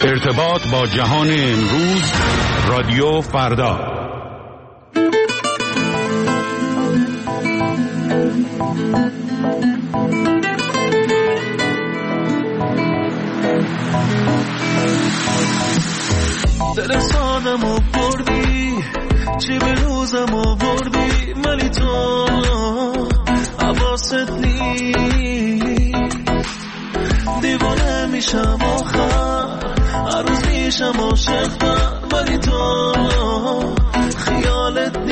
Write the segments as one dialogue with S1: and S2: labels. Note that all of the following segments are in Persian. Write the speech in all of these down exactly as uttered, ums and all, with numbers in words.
S1: ارتباط با جهان امروز، رادیو فردا.
S2: دل سادمو بردی، چی به روزمو بردی، ولی تو حواست نیست. دیوانه میشم آخر، هر روز میشم عاشق‌تر، ولی تو خیالت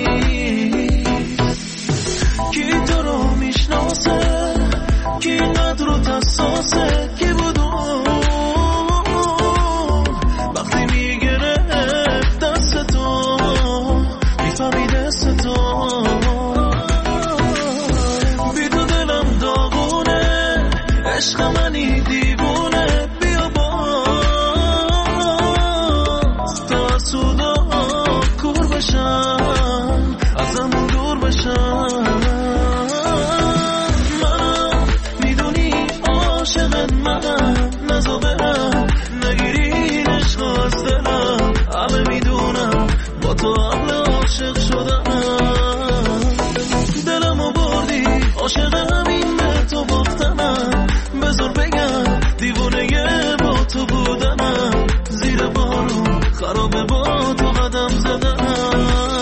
S2: نیست. کی تو رو میشناسه، کی قدر رو تساسه، کی بود وقتی میگرفت دست تو، میفهمی دست تو. بی تو دلم داغونه، عشق منی دیوونه، بیا باز تا سودا کور بشم، ازمون دور بشم. منم میدونی عاشقت منم، نزا برم نگیری عشق از دلم. همه میدونم با تو عقل عاشق شدم. دلمو بردی، عاشق همین به تو باختنم. بذار بگم دیوونه با تو بودنم. زیر بارون خرابه با تو قدم زدنم.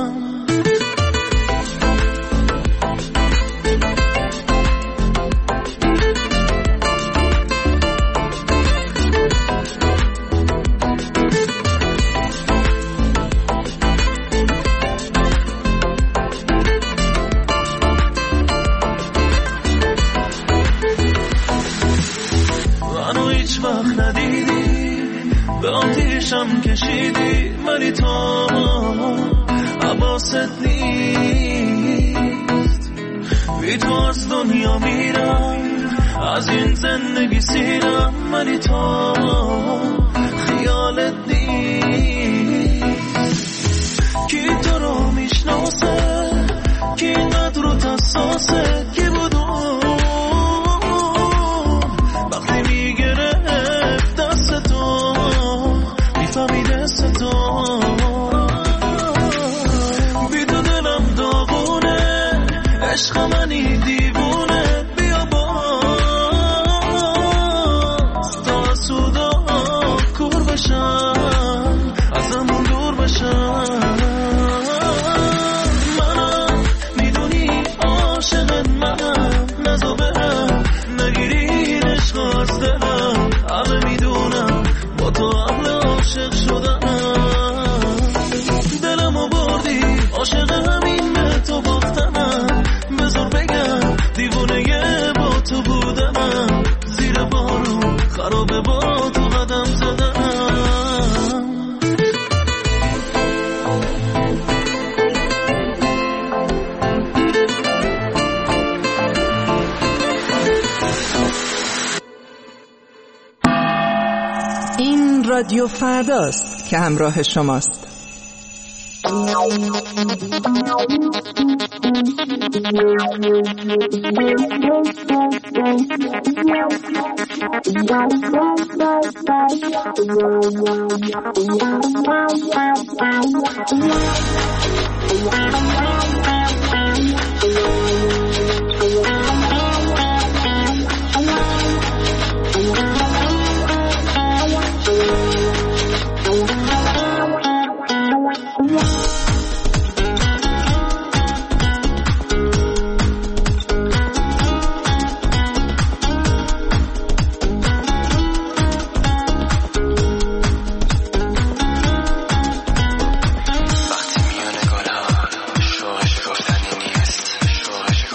S2: آتیشم کشیدی، ولی تو حواست نیست. بی تو از دنیا میرم، از این زندگی سیرم، ولی تو خیالت نیست. کی تو رو میشناسه، کی قدر رو تساسه، کی بود وقتی میگرفت دست تو، میفهمی دست تو. بی تو دلم داغونه، عشق منی دیوونه، بیا باز تا سودا کور بشم، ازمون دور بشم. منم میدونی عاشقت منم، نزا برم نگیری عشق از دلم. همه میدونم با تو عقل عاشق شدم. دلمو بردی، عاشق همین به تو باختنم. بذار بگم دیوونه با تو بودنم. زیر بارون خرابه با تو قدم زدم.
S3: این رادیو فرداست که همراه شماست.
S2: وقتی میونه گلا شوهش گفتنی نیست، شوهش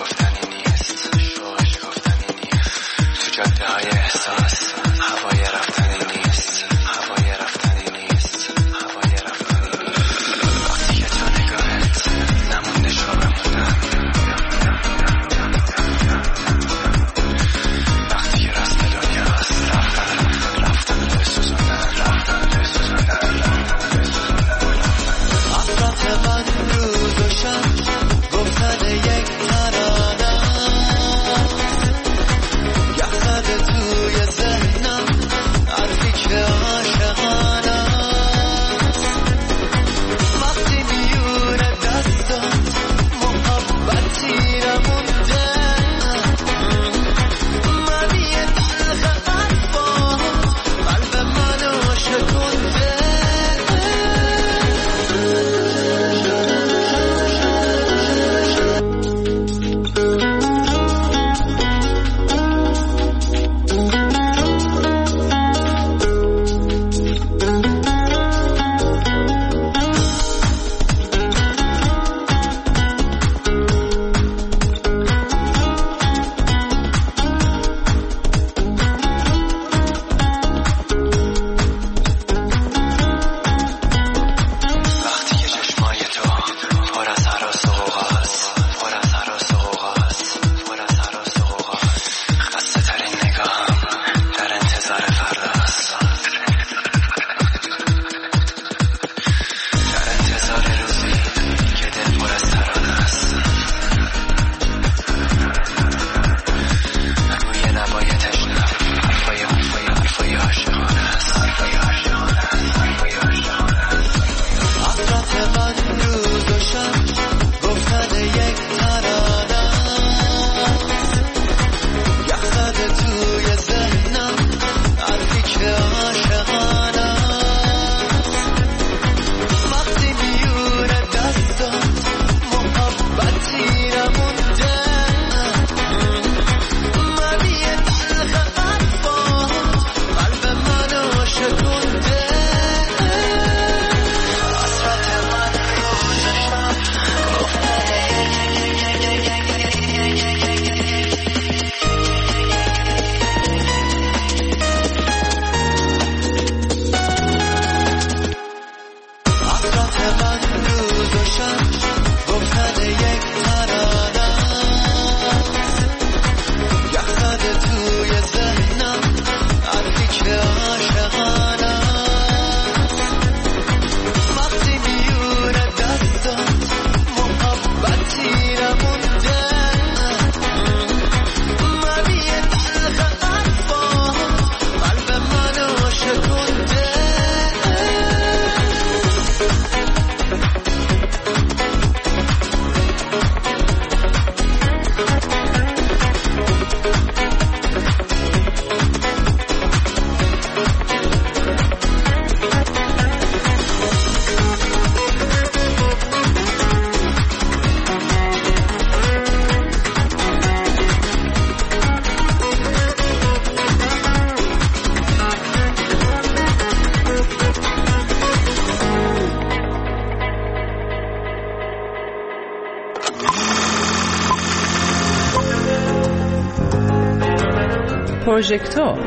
S3: پروژکتور.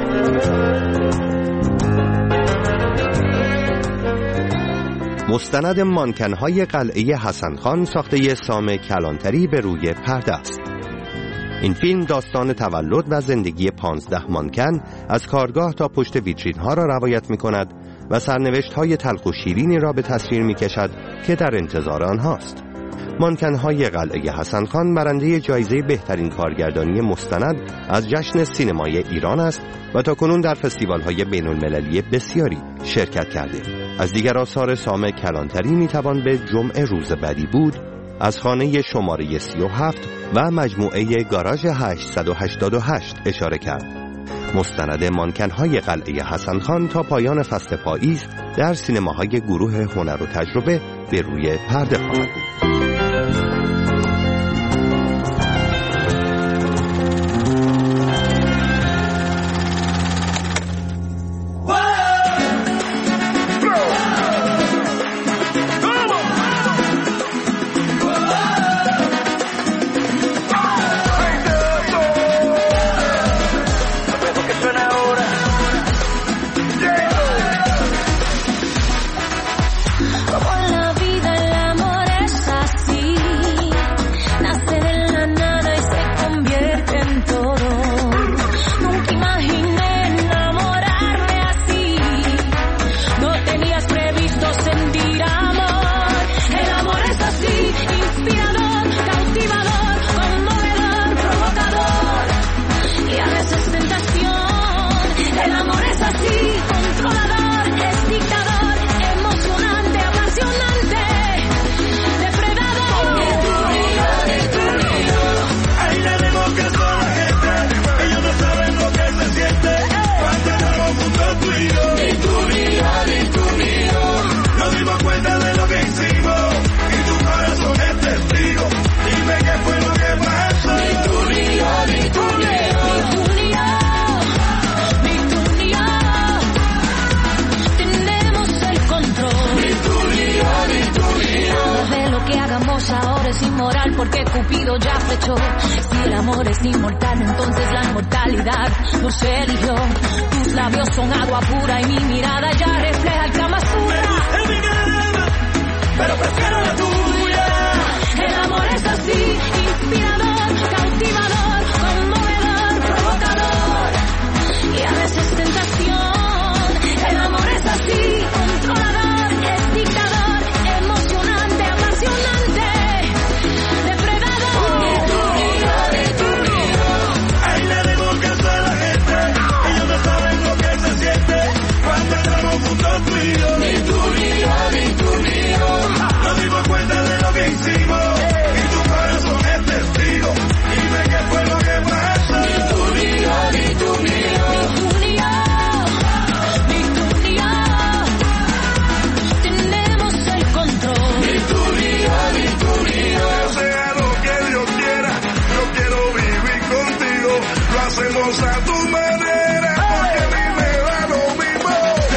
S4: مستند مانکن‌های قلعه حسن خان ساخته سام کلانتری به روی پرده است. این فیلم داستان تولد و زندگی پانزده مانکن از کارگاه تا پشت ویترین‌ها را روایت می‌کند و سرنوشت‌های تلخ و شیرینی را به تصویر می‌کشد که در انتظار آنهاست. مانکن‌های قلعه حسن خان برنده جایزه بهترین کارگردانی مستند از جشن سینمای ایران است و تاکنون در فستیوال‌های بین‌المللی بسیاری شرکت کرده. از دیگر آثار سام کلانتری می‌توان به جمعه روز بدی بود، از خانه شماره سی و هفت و مجموعه گاراژ هشتصد و هشتاد و هشت اشاره کرد. مستند مانکن‌های قلعه حسن خان تا پایان فصل پاییز در سینماهای گروه هنر و تجربه به روی پرده خواهد بود.
S5: Porque Cupido ya flechó. Si el amor es inmortal, entonces la inmortalidad nos eligió. Tus labios son agua pura y mi mirada ya refleja el Kama Sutra. Pero prefiero la tuya. El amor es así, inspirador, cautivador, conmovedor, provocador y a veces tentación. El amor es así, controlador, es dictador, emocionante, apasionante. Ni tú ni yo, ni tú ni yo. Nos dimos cuenta de lo que hicimos y tu corazón es testigo. Dime qué fue lo que pasó. Ni tú ni yo, ni tú ni yo. Ni tú ni yo, ni tú ni yo. Tenemos el control. Ni tú ni yo, ni tú ni yo. Sea lo que Dios quiera, yo quiero vivir contigo. Lo hacemos a tu manera, porque a mí me da lo mismo.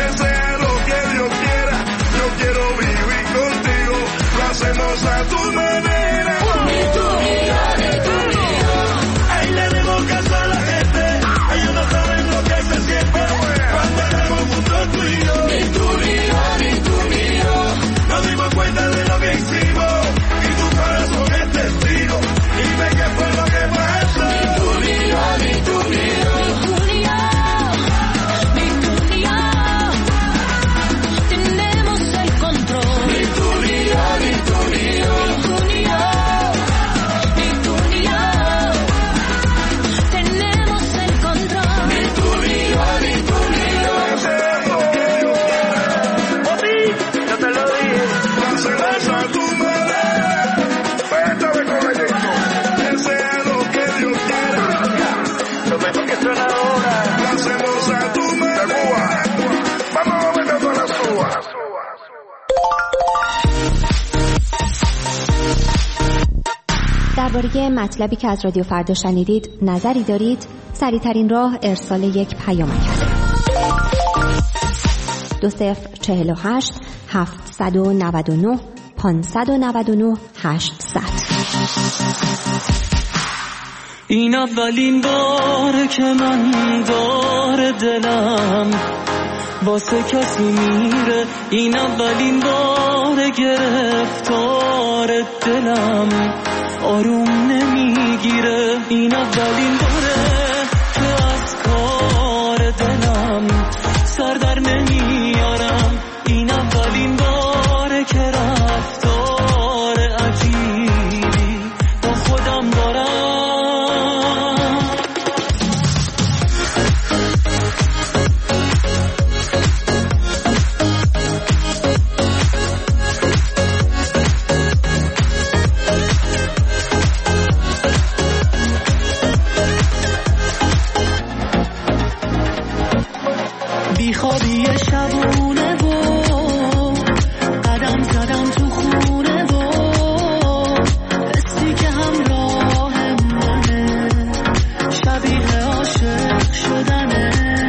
S5: Hacemos a tu manera. Ni tú ni yo, ni tú ni yo. Ahí le demos caso a la gente. Ellos no saben lo que se siente cuando estamos juntos tú y yo. Ni tú ni yo, ni tú ni yo. Nos dimos cuenta de lo que hicimos y tu corazón es testigo. Dime qué fue lo que pasó. Ni tú ni yo, ni tú ni yo. Ni tú ni yo, ni tú ni yo. Tenemos el control. Ni tú ni yo, ni tú ni yo. Ni tú ni yo, ni tú ni yo. Tenemos el control. Ni tú ni yo, ni tú ni yo. Sea lo que Dios quiera. O ti, yo te lo dije. Lo hacemos a tu manera. Pétame con el esto. Que sea lo que Dios quiera. Lo mejor que suena ahora. Lo hacemos a tu manera. Vamos a meter con las uvas.
S6: درباره مطلبی که از رادیو فردا شنیدید نظری دارید؟ سریع‌ترین راه ارسال یک پیامک است. دو صفر چهل و هشت هفتصد و نود و نه پانصد و نود و نه هشتصد.
S2: این اولین باره که من داره دلم واسه کسی میره، این اولین باره گرفتار دلم آروم نمیگیره، این اولین باره که از کار دلم سر در نمیارم، این اولین باره که رفتار عجیبی با خودم دارم. بیخوابی شبونه و قدم زدم تو خونه و حسی که همراه منه شبیه عاشق شدنه.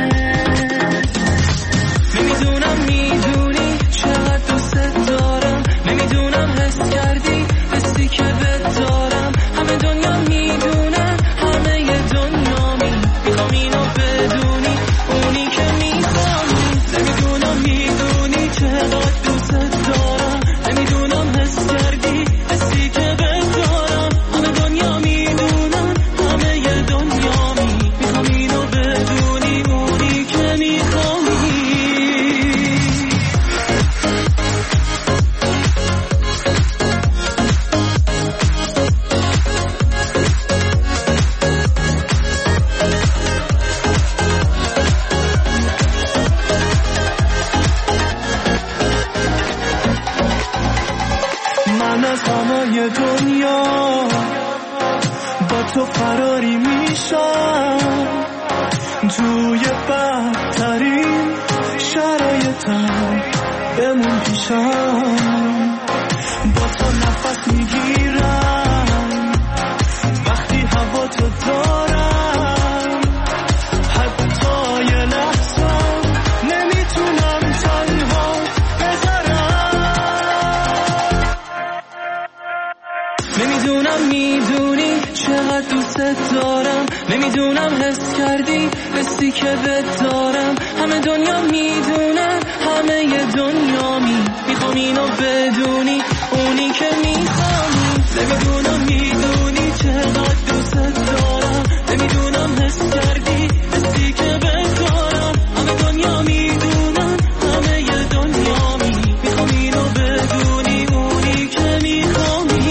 S2: نمیدونم میدونی چقدر دوست دارم، نمیدونم حس کردی حسی که بهت دارم، همه دنیا میدونه همه ی دنیا می میخوام اینو بدونی اونی که میخوام، نمیدونم میدونی چقدر دوست دارم، نمیدونم حس کردی حسی که بهت دارم، همه دنیا میدونن همه ی دنیا می میخوام اینو بدونی اونی که میخوام. من از همه دنیا با تو فراری میشم، توی بدترین شرایطم بمون پیشم، با تو نفس میگیرم وقتی هوا تو دارم، حتی یه لحظم نمیتونم تنها بذارم. نمیدونم میدونی چقدر دوست دارم، نمیدونم حس کردی حسی که بهت دارم، همه دنیا میدونن همه ی دنیا می میخوام اینو بدونی اونی که میخوام. نمیدونم میدونی چقدر دوست دارم، نمیدونم حس کردی حسی که بهت دارم، همه دنیا میدونن همه ی دنیا می میخوام اینو بدونی اونی که میخوام.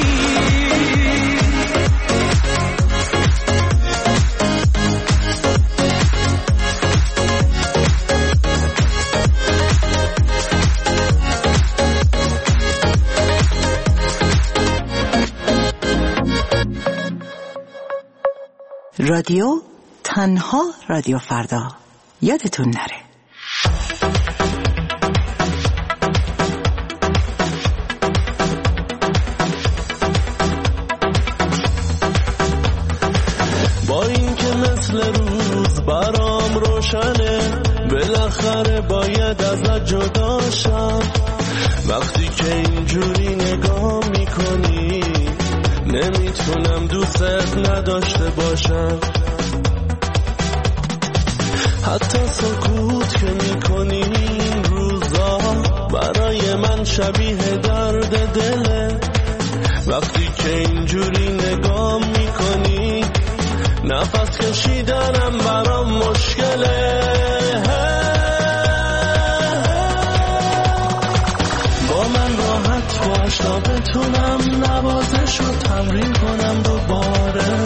S3: رادیو تنها رادیو فردا، یادتون نره.
S2: با این که مثل روز برام روشنه، بالاخره باید ازت جدا شم، وقتی که اینجوری نگاه میکنی نمیتونم دوست نداشته باشم، حتی سکوت که میکنی این روزا برای من شبیه درد دله، وقتی که اینجوری نگاه میکنی نفس کشیدنم برام مشکله. با من راحت باش تا بتونم نوازش رو تمرین کنم دوباره،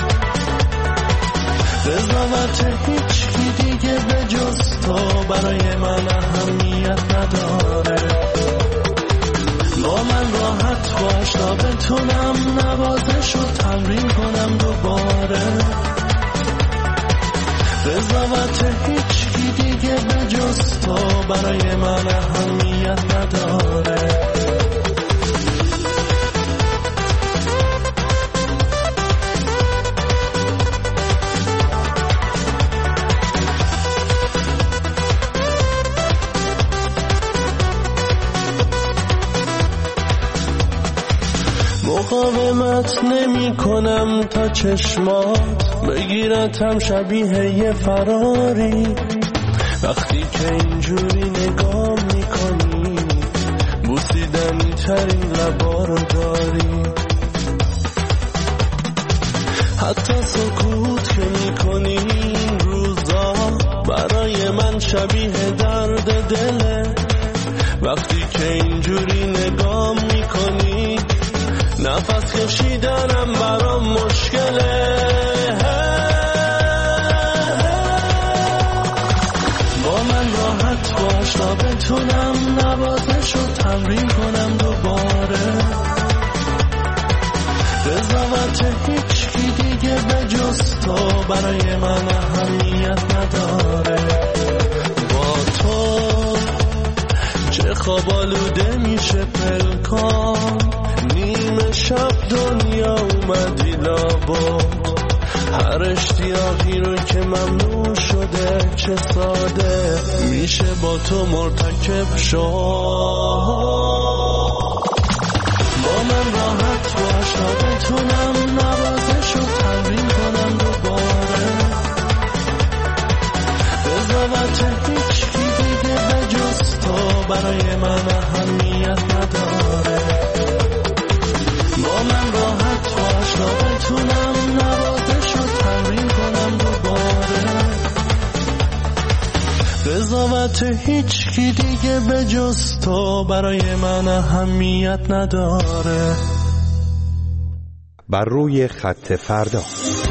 S2: قضاوت هیچ کی دیگه به جز تو برای من اهمیت نداره. با من راحت باش تا بتونم نوازش رو تمرین کنم دوباره، قضاوت هیچ کی دیگه به جز تو برای من اهمیت نداره. مقاومت نمی کنم تا چشمات بگیرتم شبیه یه فراری. وقتی که اینجوری نگاه میکنی بوسیدنی ترین لبا رو داری. حتی سکوت که میکنی این روزا برای من شبیه درد دله. وقتی که اینجوری نگاه میکنی نفس کشیدنم برام مشکله. با من راحت باش تا بتونم نوازشو تمرین کنم دوباره. قضاوت هیچ کی دیگه به جز تو برای من اهمیت نداره. با تو چه خواب آلوده میشه پلکان، نیمه شب دنیا اومدی لابد. هر اشتیاقی رو که ممنوع شده چه ساده میشه با تو مرتکب شد. با من راحت باش تا بتونم نوازشو تمرین کنم دوباره. قضاوت هیچ کی دیگه به جز تو برای من اهمیت نداره. با من راحت باش تا بتونم نوازشو تمرین کنم دوباره. قضاوت هیچ کی دیگه به جز تو برای من اهمیت نداره.
S4: بر روی خط فردا.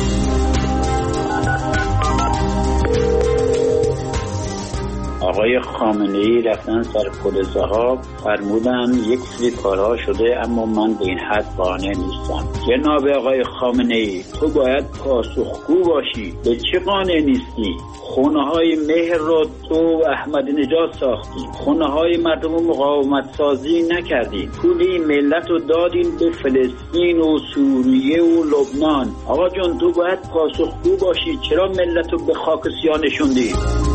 S7: آقای خامنه‌ای رفتن سر پل ذهاب، فرمودن یک سری کارها شده اما من به این حد قانع نیستم. جناب آقای خامنه‌ای تو باید پاسخگو باشی. به چه قانع نیستی؟ خونه های مهر رو تو احمد نژاد ساختی، خونه های مردم رو مقاومت سازی نکردین، پول این ملت رو دادین به فلسطین و سوریه و لبنان. آقا جان تو باید پاسخگو باشی. چرا ملت رو به خاک سیاه نشوندی؟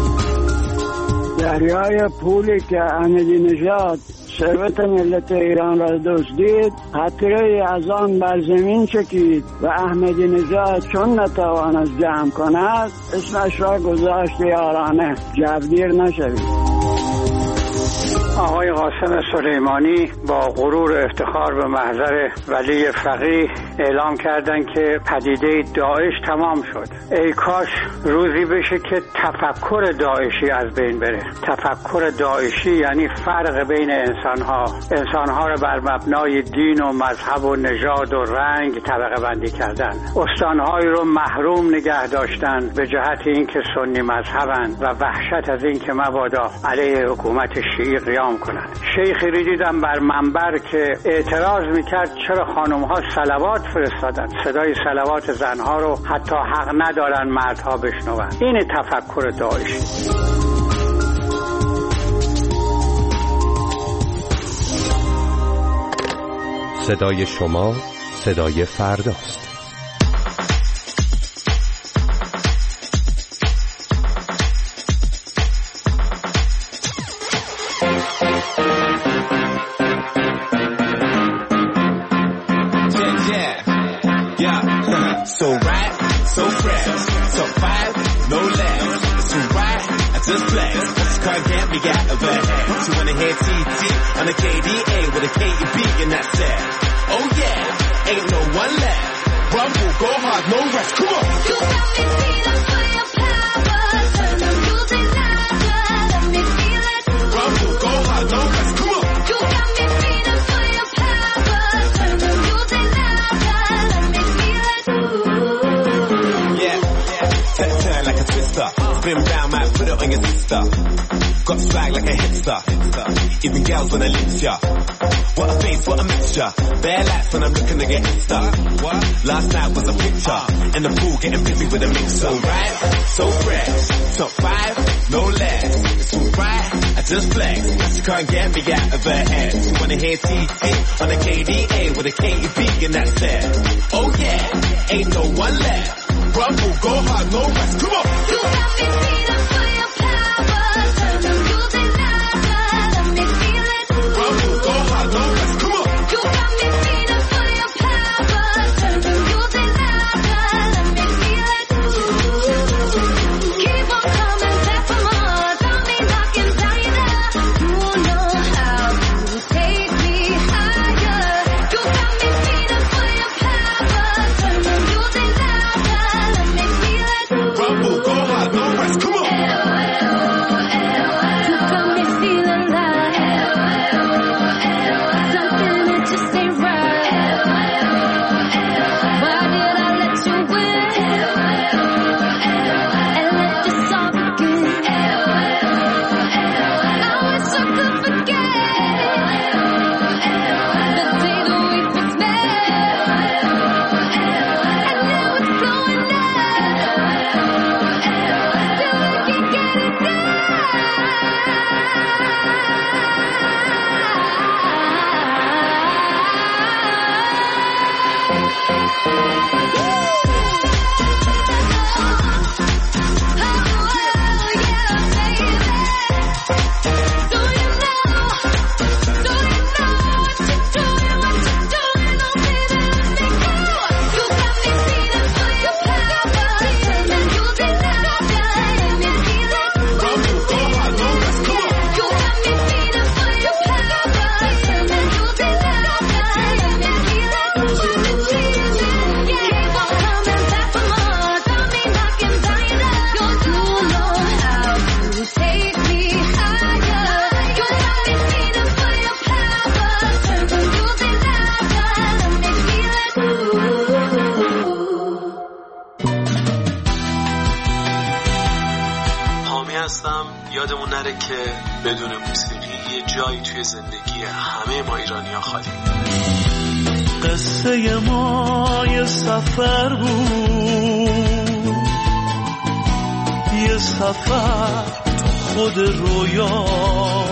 S8: دریای پولی که احمدی نژاد ثروت ملت ایران را دزدید، قطره از آن بر زمین چکید و احمدی نژاد چون نتواند جمع کند اسمش را گذاشت یارانه. جوگیر نشوید.
S9: آقای قاسم سلیمانی با غرور افتخار به محضر ولی فقیه اعلام کردند که پدیده داعش تمام شد. ای کاش روزی بشه که تفکر داعشی از بین بره. تفکر داعشی یعنی فرق بین انسانها، انسانها را بر مبنای دین و مذهب و نژاد و رنگ طبقه بندی کردن. استانهایی رو محروم نگه داشتن به جهت اینکه سنی مذهبن و وحشت از اینکه مبادا علیه حکومت شیعی قیام کنن. شیخی رو دیدم بر منبر که اعتراض میکرد چرا خانمها صلوات فرستادن. صدای صلوات زنها رو حتی حق ندارن مردها بشنون. این تفکر داعشی.
S4: صدای شما صدای فرداست.
S10: So right, so fresh, so five, no less. So right, I just flex. Can't get me out of a head. So when I hear T T on the K D A with a K E B and that's it. Oh yeah, ain't no one left. Rumble, go hard, no rest. Come on. You got me feeling for your power. Turn the music louder, let me feel it. Rumble, go hard, no rest. Come on. You got me feeling for your power. Turn the music louder, let me feel it. Yeah, turn, turn like a twister. Spin round, might put it on your sister. Got swag like a hipster. Even girls wanna lift ya. What a face, what a mixture. Bare lights when I'm looking to get insta. What? Last night was a picture. In the pool getting busy with a mixer. So right, so fresh. Top five, no less. It's alright, I just flex. She can't get me out of her head. She wanna hear T T on the K D A with a K E B and that's it. Oh yeah, ain't no one left. Rumble, go hard, no rest. Come on. You got me feeling for your power. Turn the music louder, let me feel it. Rumble, go hard, no rest. Come on. You got me feeling for your power.
S11: که بدون موسیقی یه جایی توی زندگی همه ما ایرانی‌ها خالی.
S2: قصه ما یه سفر بود، یه سفر خود رویا